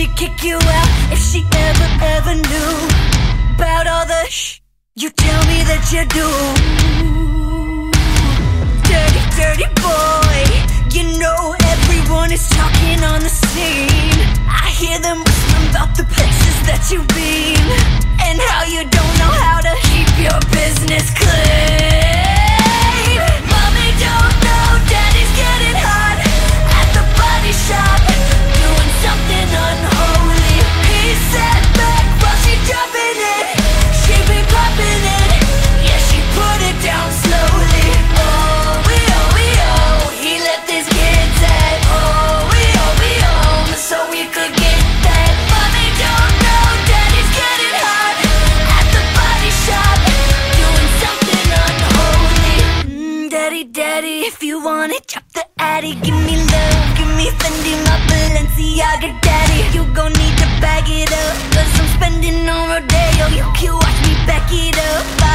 she'd kick you out if she ever knew about all the you tell me that you do. Dirty, dirty boy, you know everyone is talking on the scene. I hear them whispering about the places that you've been and how you don't know how to keep your business clean. Mommy don't know daddy's getting hot at the body shop, doing something unholy. He sat back while she dropping it, she be popping it, yeah, she put it down slowly. Oh, he left his kids at so we could get that. Mommy don't know daddy's getting hot at the body shop, doing something unholy. Daddy, daddy, if you want it, drop the addy. Give me love, give me Fendi, my Balenciaga daddy. You gon' need to bag it up, cause I'm spending on Rodeo. You can watch me back it up.